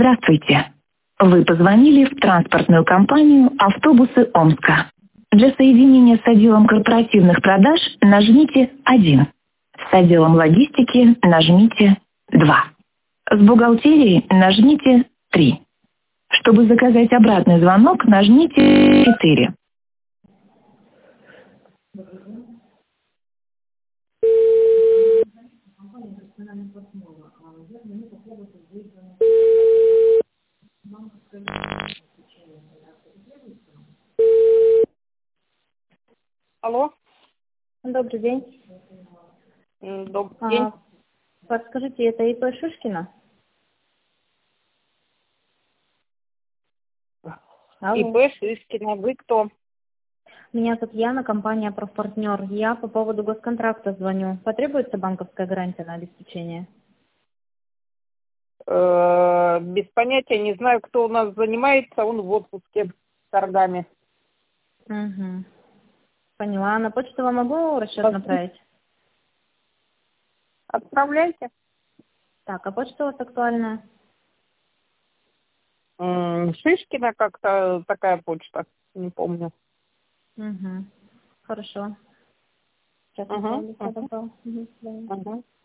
Здравствуйте. Вы позвонили в транспортную компанию «Автобусы Омска». Для соединения с отделом корпоративных продаж нажмите 1. С отделом логистики нажмите 2. С бухгалтерией нажмите 3. Чтобы заказать обратный звонок, нажмите 4. Алло, Добрый день. добрый день. Подскажите, это ИП Шишкина? Алло. ИП Шишкина, вы кто? Меня зовут Яна, компания «Профпартнер». Я по поводу госконтракта звоню. Потребуется банковская гарантия на обеспечение? Без понятия, не знаю, кто у нас занимается, он в отпуске с торгами. Угу. Поняла. На почту вам могу расчет направить? Отправляйте. Так, а почта у вас актуальная? Шишкина как-то такая почта, не помню. Угу. Хорошо. Сейчас Ага, я добавлю. До свидания.